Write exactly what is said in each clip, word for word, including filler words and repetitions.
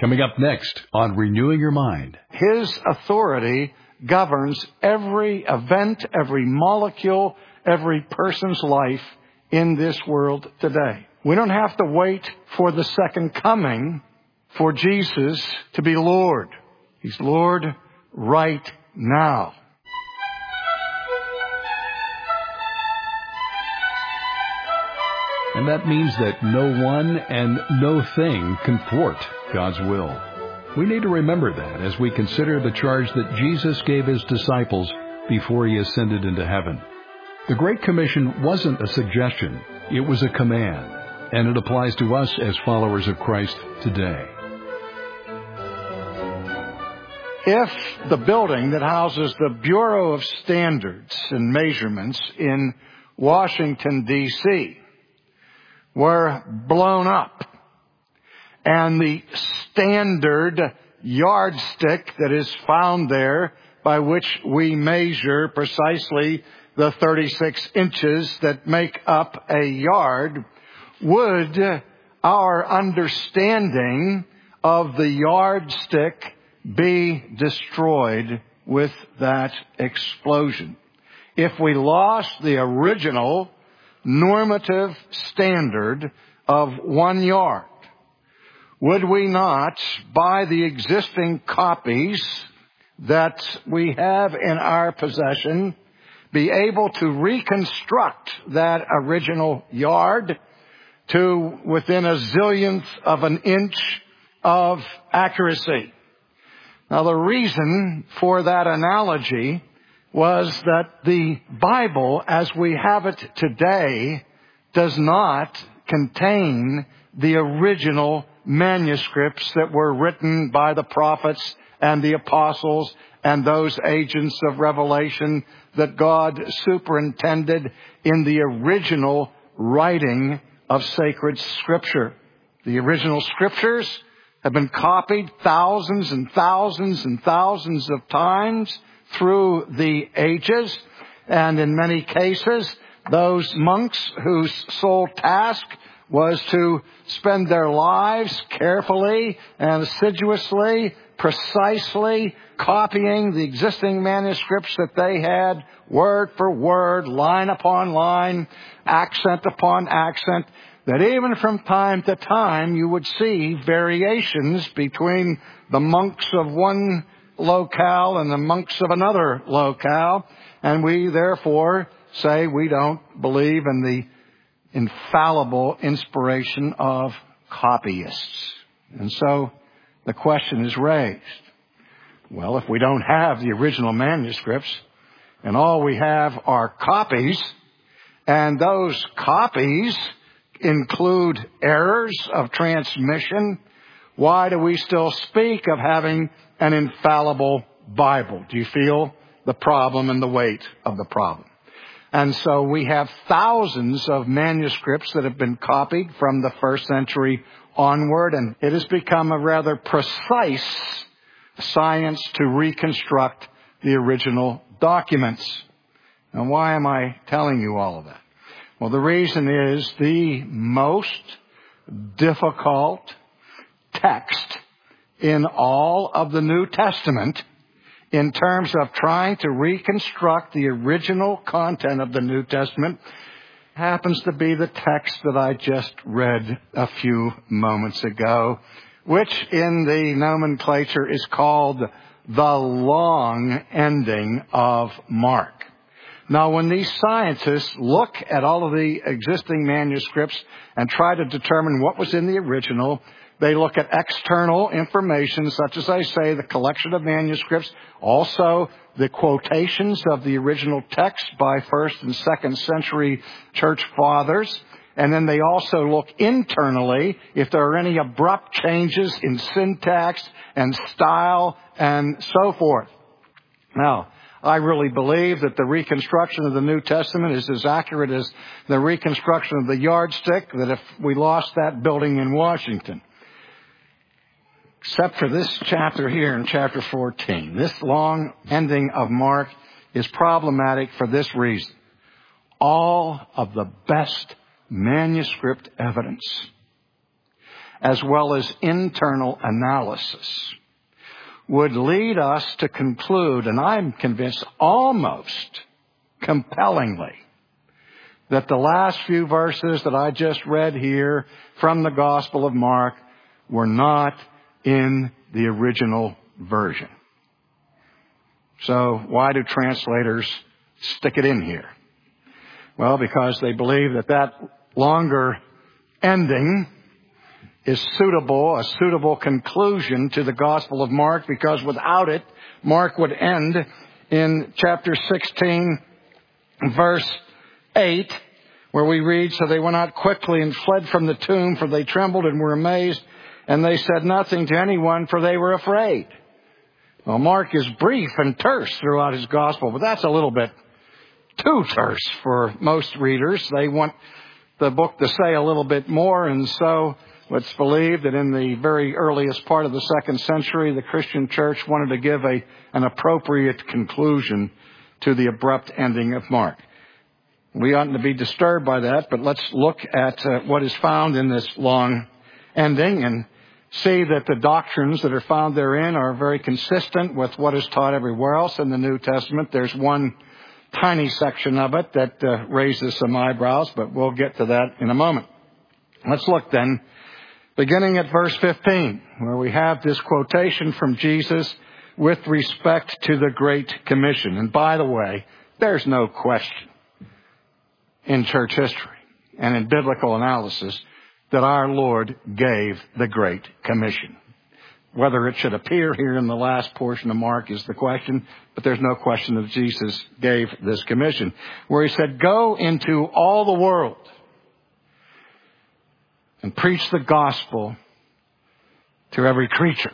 Coming up next on Renewing Your Mind. His authority governs every event, every molecule, every person's life in this world today. We don't have to wait for the second coming for Jesus to be Lord. He's Lord right now. And that means that no one and no thing can thwart God's will. We need to remember that as we consider the charge that Jesus gave his disciples before he ascended into heaven. The Great Commission wasn't a suggestion, it was a command, and it applies to us as followers of Christ today. If the building that houses the Bureau of Standards and Measurements in Washington, D C were blown up, and the standard yardstick that is found there by which we measure precisely the thirty-six inches that make up a yard, would our understanding of the yardstick be destroyed with that explosion? If we lost the original normative standard of one yard, would we not, by the existing copies that we have in our possession, be able to reconstruct that original yard to within a zillionth of an inch of accuracy? Now, the reason for that analogy was that the Bible, as we have it today, does not contain the original manuscripts that were written by the prophets and the apostles and those agents of revelation that God superintended in the original writing of sacred Scripture. The original Scriptures have been copied thousands and thousands and thousands of times through the ages, and in many cases, those monks whose sole task was to spend their lives carefully and assiduously, precisely copying the existing manuscripts that they had, word for word, line upon line, accent upon accent, that even from time to time you would see variations between the monks of one locale and the monks of another locale, and we therefore say we don't believe in the infallible inspiration of copyists. And so the question is raised, well, if we don't have the original manuscripts and all we have are copies, and those copies include errors of transmission, why do we still speak of having an infallible Bible? Do you feel the problem and the weight of the problem? And so we have thousands of manuscripts that have been copied from the first century onward, and it has become a rather precise science to reconstruct the original documents. Now, why am I telling you all of that? Well, the reason is the most difficult text in all of the New Testament in terms of trying to reconstruct the original content of the New Testament happens to be the text that I just read a few moments ago, which in the nomenclature is called the long ending of Mark. Now, when these scientists look at all of the existing manuscripts and try to determine what was in the original, they look at external information, such as I say, the collection of manuscripts, also the quotations of the original text by first and second century church fathers. And then they also look internally if there are any abrupt changes in syntax and style and so forth. Now, I really believe that the reconstruction of the New Testament is as accurate as the reconstruction of the yardstick, that if we lost that building in Washington. Except for this chapter here in chapter fourteen. This long ending of Mark is problematic for this reason. All of the best manuscript evidence as well as internal analysis, would lead us to conclude, and I'm convinced almost compellingly, that the last few verses that I just read here from the Gospel of Mark were not in the original version. So why do translators stick it in here? Well, because they believe that that longer ending is suitable, a suitable conclusion to the Gospel of Mark, because without it, Mark would end in chapter sixteen, verse eight, where we read, "So they went out quickly and fled from the tomb, for they trembled and were amazed, and they said nothing to anyone, for they were afraid." Well, Mark is brief and terse throughout his Gospel, but that's a little bit too terse for most readers. They want the book to say a little bit more, and so it's believed that in the very earliest part of the second century, the Christian church wanted to give a, an appropriate conclusion to the abrupt ending of Mark. We oughtn't to be disturbed by that, but let's look at uh, what is found in this long ending and see that the doctrines that are found therein are very consistent with what is taught everywhere else in the New Testament. There's one tiny section of it that uh, raises some eyebrows, but we'll get to that in a moment. Let's look then, beginning at verse fifteen, where we have this quotation from Jesus with respect to the Great Commission. And by the way, there's no question in church history and in biblical analysis that our Lord gave the Great Commission. Whether it should appear here in the last portion of Mark is the question, but there's no question that Jesus gave this commission, where he said, "Go into all the world and preach the gospel to every creature."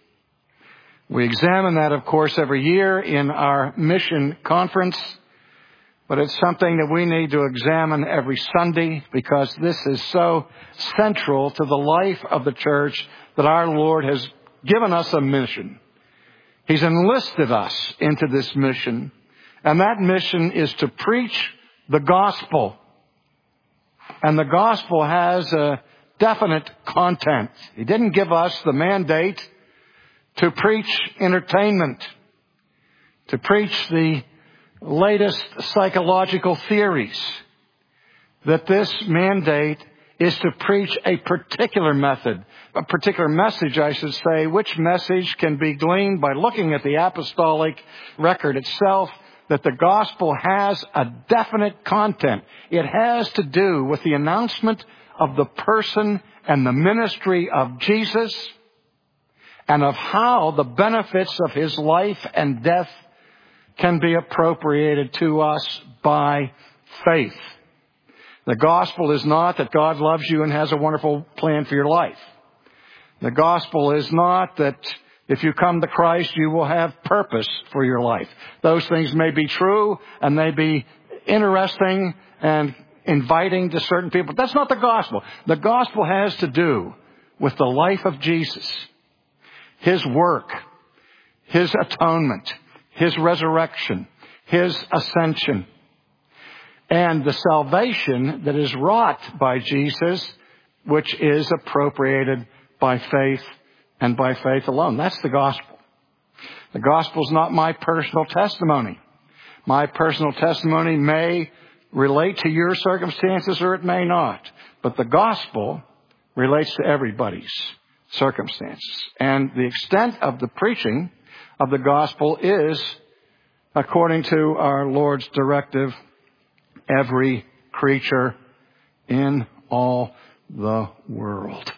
We examine that, of course, every year in our mission conference, but it's something that we need to examine every Sunday, because this is so central to the life of the church that our Lord has given us a mission. He's enlisted us into this mission, and that mission is to preach the gospel. And the gospel has a definite content. He didn't give us the mandate to preach entertainment, to preach the latest psychological theories. That this mandate is to preach a particular method, a particular message, I should say, which message can be gleaned by looking at the apostolic record itself, that the gospel has a definite content. It has to do with the announcement of the person and the ministry of Jesus, and of how the benefits of his life and death can be appropriated to us by faith. The gospel is not that God loves you and has a wonderful plan for your life. The gospel is not that if you come to Christ, you will have purpose for your life. Those things may be true and may be interesting and inviting to certain people. But that's not the gospel. The gospel has to do with the life of Jesus, his work, his atonement, his resurrection, his ascension, and the salvation that is wrought by Jesus, which is appropriated by faith and by faith alone. That's the gospel. The gospel is not my personal testimony. My personal testimony may relate to your circumstances or it may not. But the gospel relates to everybody's circumstances. And the extent of the preaching of the gospel is, according to our Lord's directive, every creature in all the world.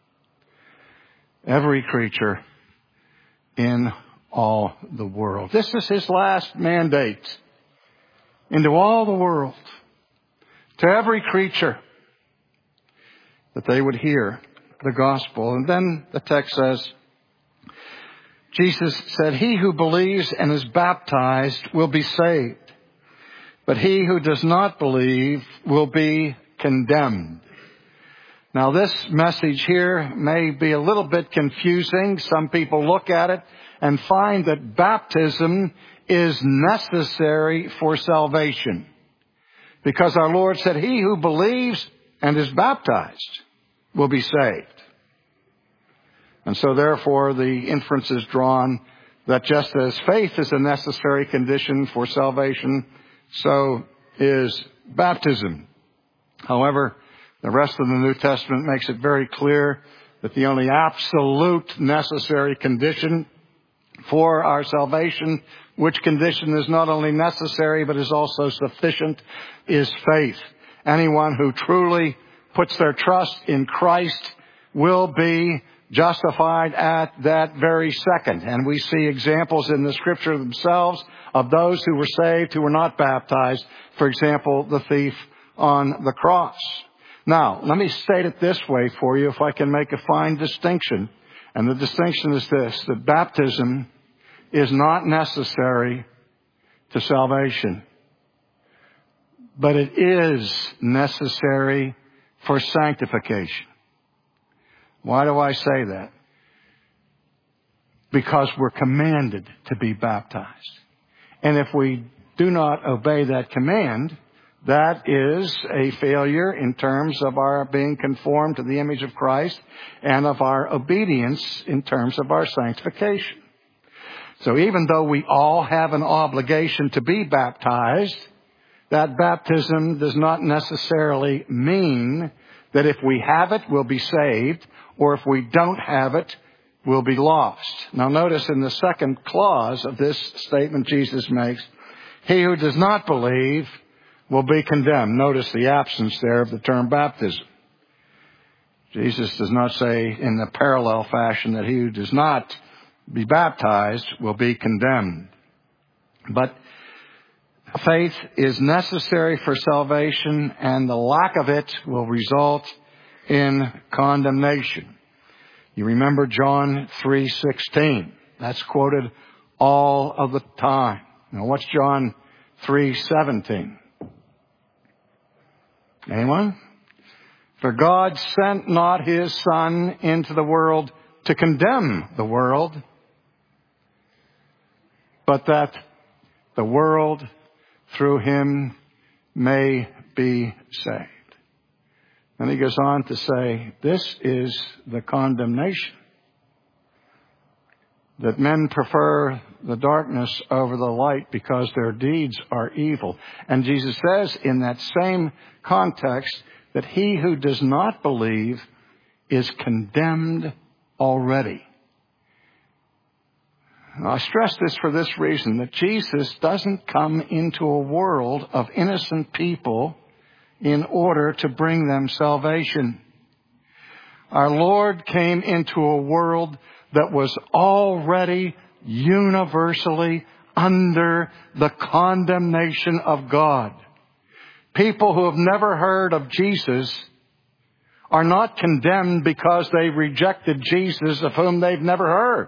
Every creature in all the world. This is his last mandate. Into all the world. To every creature. That they would hear the gospel. And then the text says, Jesus said, "He who believes and is baptized will be saved. But he who does not believe will be condemned." Now, this message here may be a little bit confusing. Some people look at it and find that baptism is necessary for salvation. Because our Lord said, "He who believes and is baptized will be saved." And so therefore the inference is drawn that just as faith is a necessary condition for salvation, so is baptism. However, the rest of the New Testament makes it very clear that the only absolute necessary condition for our salvation, which condition is not only necessary but is also sufficient, is faith. Anyone who truly puts their trust in Christ will be justified at that very second. And we see examples in the Scripture themselves of those who were saved who were not baptized. For example, the thief on the cross. Now, let me state it this way for you, if I can make a fine distinction. And the distinction is this, that baptism is not necessary to salvation, but it is necessary for sanctification. Why do I say that? Because we're commanded to be baptized. And if we do not obey that command, that is a failure in terms of our being conformed to the image of Christ and of our obedience in terms of our sanctification. So even though we all have an obligation to be baptized, that baptism does not necessarily mean that if we have it, we'll be saved, or if we don't have it, we'll be lost. Now notice in the second clause of this statement Jesus makes, he who does not believe will be condemned. Notice the absence there of the term baptism. Jesus does not say in the parallel fashion that he who does not be baptized will be condemned. But faith is necessary for salvation, and the lack of it will result in condemnation. You remember John three sixteen. That's quoted all of the time. Now what's John three seventeen? Anyone? For God sent not his Son into the world to condemn the world, but that the world through him may be saved. And he goes on to say, this is the condemnation, that men prefer the darkness over the light because their deeds are evil. And Jesus says in that same context that he who does not believe is condemned already. I stress this for this reason, that Jesus doesn't come into a world of innocent people in order to bring them salvation. Our Lord came into a world that was already universally under the condemnation of God. People who have never heard of Jesus are not condemned because they rejected Jesus, of whom they've never heard.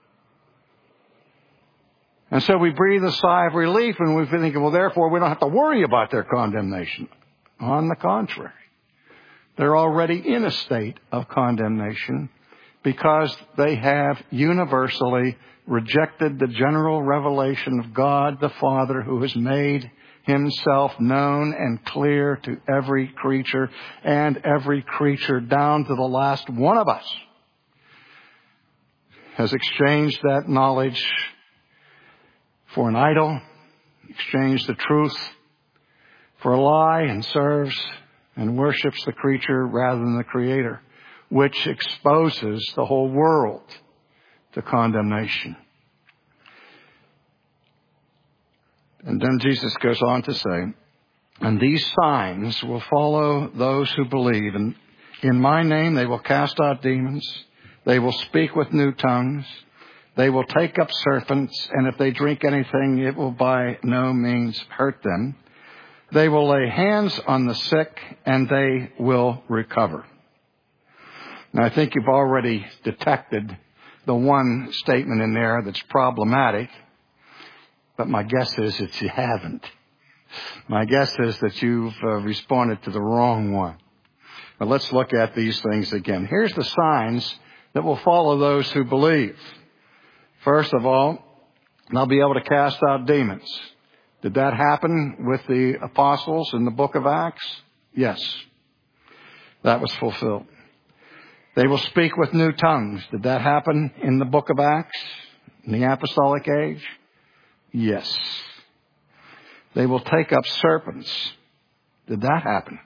And so we breathe a sigh of relief and we think, well, therefore we don't have to worry about their condemnation. On the contrary, they're already in a state of condemnation because they have universally rejected the general revelation of God the Father, who has made himself known and clear to every creature, and every creature down to the last one of us has exchanged that knowledge for an idol, exchanged the truth for a lie, and serves and worships the creature rather than the Creator, which exposes the whole world to condemnation. And then Jesus goes on to say, and these signs will follow those who believe. And in my name they will cast out demons. They will speak with new tongues. They will take up serpents. And if they drink anything, it will by no means hurt them. They will lay hands on the sick and they will recover. Now, I think you've already detected the one statement in there that's problematic. But my guess is that you haven't. My guess is that you've uh, responded to the wrong one. But let's look at these things again. Here's the signs that will follow those who believe. First of all, they'll be able to cast out demons. Did that happen with the apostles in the book of Acts? Yes. That was fulfilled. They will speak with new tongues. Did that happen in the book of Acts, in the apostolic age? Yes. They will take up serpents. Did that happen?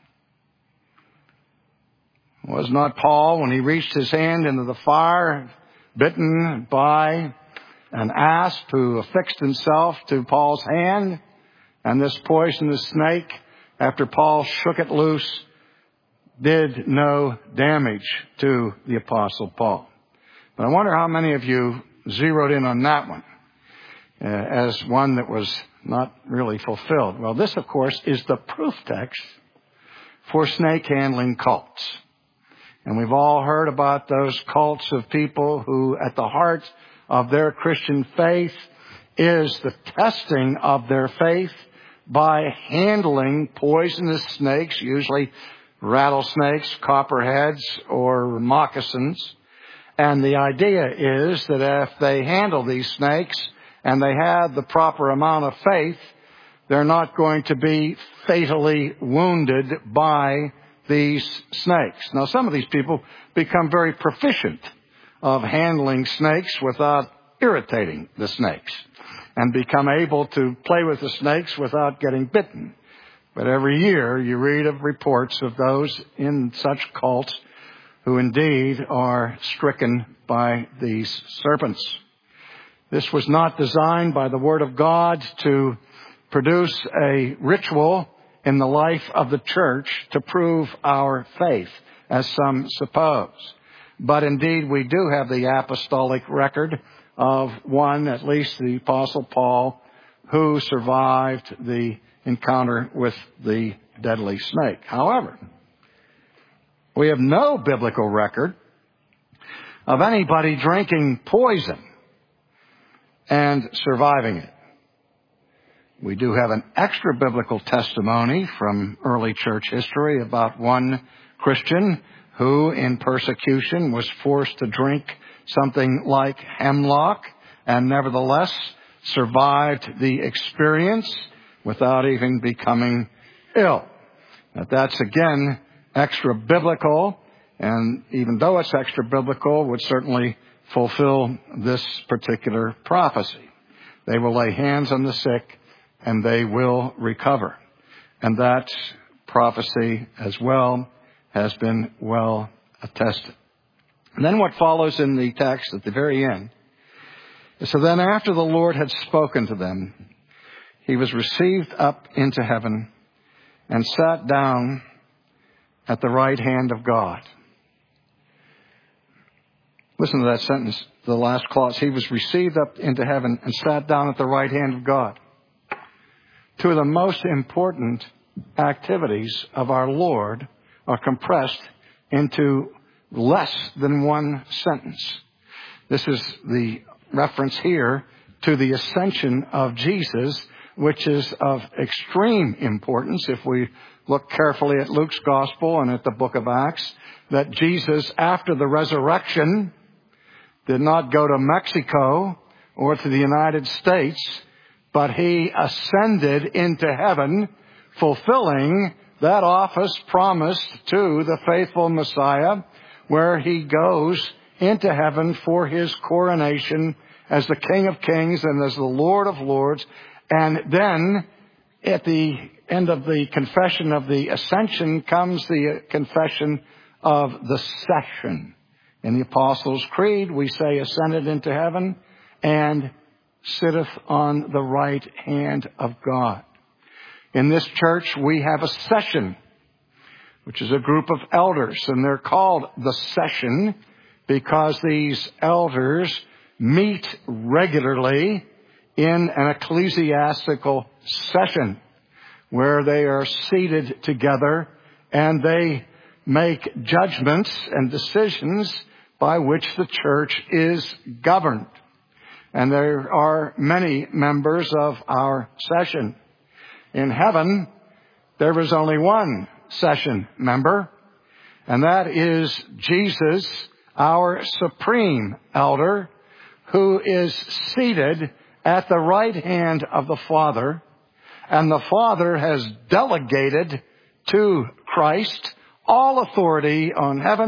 Was not Paul, when he reached his hand into the fire, bitten by an asp who affixed himself to Paul's hand? And this poisonous snake, after Paul shook it loose, did no damage to the Apostle Paul. But I wonder how many of you zeroed in on that one uh, as one that was not really fulfilled. Well, this, of course, is the proof text for snake handling cults. And we've all heard about those cults of people who, at the heart of their Christian faith, is the testing of their faith by handling poisonous snakes, usually rattlesnakes, copperheads, or moccasins. And the idea is that if they handle these snakes and they have the proper amount of faith, they're not going to be fatally wounded by these snakes. Now, some of these people become very proficient of handling snakes without irritating the snakes and become able to play with the snakes without getting bitten. But every year you read of reports of those in such cults who indeed are stricken by these serpents. This was not designed by the Word of God to produce a ritual in the life of the church to prove our faith, as some suppose. But indeed, we do have the apostolic record of one, at least the Apostle Paul, who survived the encounter with the deadly snake. However, we have no biblical record of anybody drinking poison and surviving it. We do have an extra biblical testimony from early church history about one Christian who, in persecution, was forced to drink something like hemlock and nevertheless survived the experience without even becoming ill. Now, that's, again, extra biblical, and even though it's extra biblical, would certainly fulfill this particular prophecy. They will lay hands on the sick and they will recover. And that prophecy as well has been well attested. And then what follows in the text at the very end is, so then after the Lord had spoken to them, he was received up into heaven and sat down at the right hand of God. Listen to that sentence, the last clause. He was received up into heaven and sat down at the right hand of God. Two of the most important activities of our Lord are compressed into less than one sentence. This is the reference here to the ascension of Jesus, which is of extreme importance if we look carefully at Luke's gospel and at the book of Acts, that Jesus, after the resurrection, did not go to Mexico or to the United States, but he ascended into heaven, fulfilling that office promised to the faithful Messiah, where he goes into heaven for his coronation as the King of Kings and as the Lord of Lords. And then at the end of the confession of the ascension comes the confession of the session. In the Apostles' Creed, we say ascended into heaven and sitteth on the right hand of God. In this church, we have a session, which is a group of elders, and they're called the session because these elders meet regularly in an ecclesiastical session where they are seated together and they make judgments and decisions by which the church is governed. And there are many members of our session. In heaven, there is only one session member, and that is Jesus, our supreme elder, who is seated at the right hand of the Father, and the Father has delegated to Christ all authority on heaven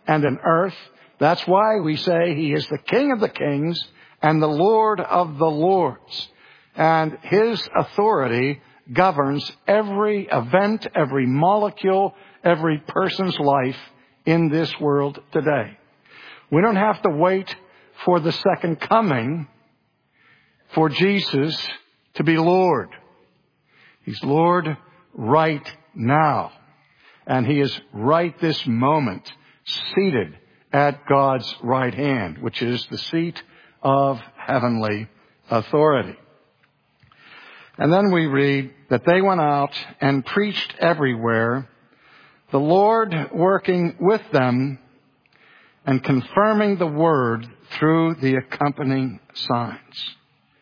and in earth. That's why we say he is the King of the kings and the Lord of the lords. And his authority governs every event, every molecule, every person's life in this world today. We don't have to wait for the second coming for Jesus to be Lord. He's Lord right now. And he is right this moment seated at God's right hand, which is the seat of heavenly authority. And then we read that they went out and preached everywhere, the Lord working with them and confirming the word through the accompanying signs.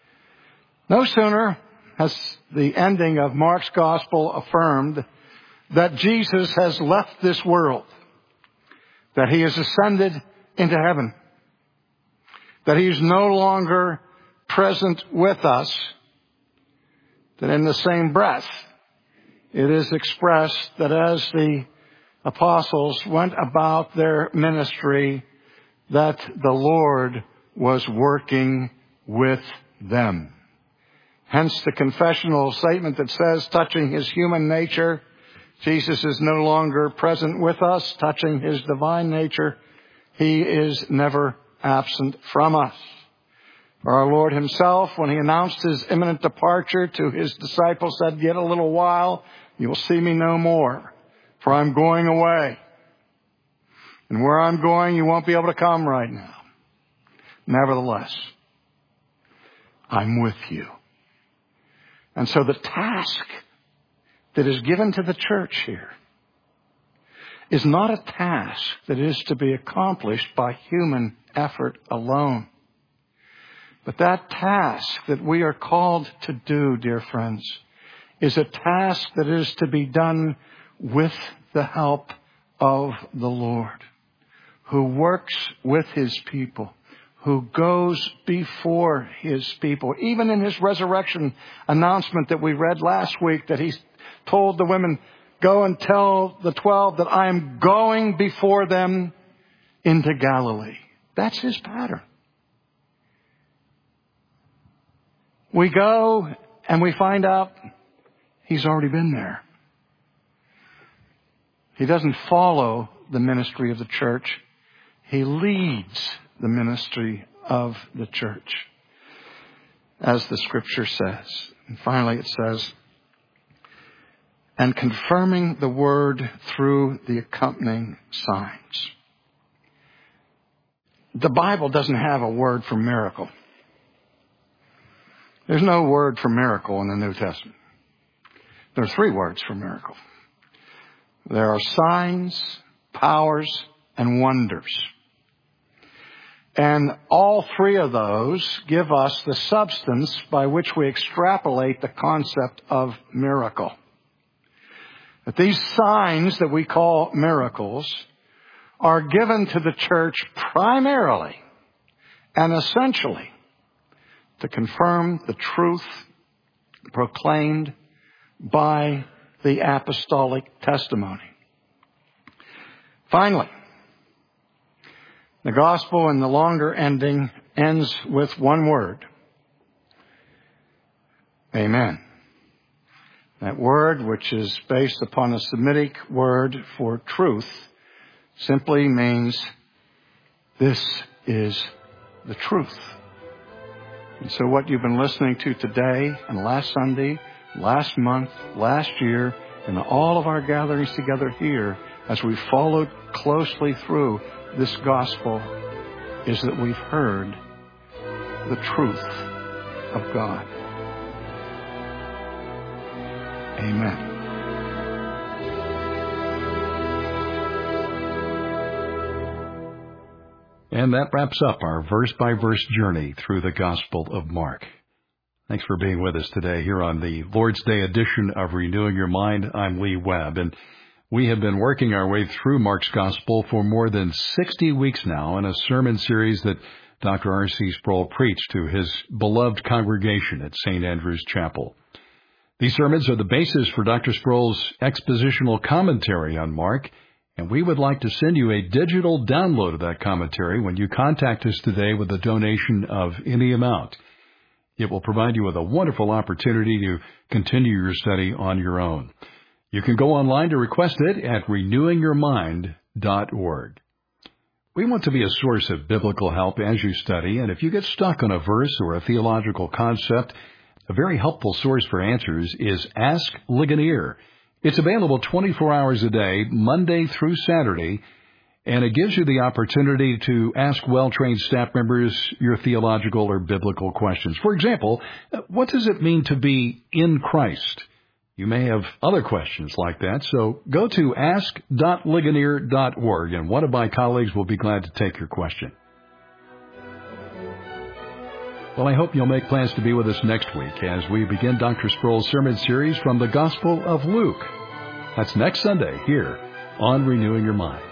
No sooner has the ending of Mark's gospel affirmed that Jesus has left this world, that he has ascended into heaven, that he is no longer present with us, that in the same breath it is expressed that as the apostles went about their ministry, that the Lord was working with them. Hence the confessional statement that says, touching his human nature, Jesus is no longer present with us. Touching his divine nature, he is never absent from us. For our Lord himself, when he announced his imminent departure to his disciples, said, yet a little while, you will see me no more, for I'm going away. And where I'm going, you won't be able to come right now. Nevertheless, I'm with you. And so the task that is given to the church here is not a task that is to be accomplished by human effort alone. But that task that we are called to do, dear friends, is a task that is to be done with the help of the Lord, who works with his people, who goes before his people. Even in his resurrection announcement that we read last week, that he told the women, go and tell the twelve that I am going before them into Galilee. That's his pattern. We go and we find out he's already been there. He doesn't follow the ministry of the church. He leads the ministry of the church, as the scripture says. And finally it says, and confirming the word through the accompanying signs. The Bible doesn't have a word for miracle. There's no word for miracle in the New Testament. There are three words for miracle. There are signs, powers, and wonders. And all three of those give us the substance by which we extrapolate the concept of miracle. But these signs that we call miracles are given to the church primarily and essentially to confirm the truth proclaimed by the apostolic testimony. Finally, the gospel in the longer ending ends with one word. Amen. That word, which is based upon a Semitic word for truth, simply means this is the truth. And so what you've been listening to today and last Sunday, last month, last year, and all of our gatherings together here, as we followed closely through this gospel, is that we've heard the truth of God. Amen. And that wraps up our verse-by-verse journey through the Gospel of Mark. Thanks for being with us today here on the Lord's Day edition of Renewing Your Mind. I'm Lee Webb, and we have been working our way through Mark's Gospel for more than sixty weeks now in a sermon series that Doctor R C Sproul preached to his beloved congregation at Saint Andrew's Chapel. These sermons are the basis for Doctor Sproul's expositional commentary on Mark, And we would like to send you a digital download of that commentary when you contact us today with a donation of any amount. It will provide you with a wonderful opportunity to continue your study on your own. You can go online to request it at renewing your mind dot org. We want to be a source of biblical help as you study, and if you get stuck on a verse or a theological concept, a very helpful source for answers is Ask Ligonier. It's available twenty-four hours a day, Monday through Saturday, and it gives you the opportunity to ask well-trained staff members your theological or biblical questions. For example, what does it mean to be in Christ? You may have other questions like that, so go to ask dot ligonier dot org, and one of my colleagues will be glad to take your question. Well, I hope you'll make plans to be with us next week as we begin Doctor Sproul's sermon series from the Gospel of Luke. That's next Sunday here on Renewing Your Mind.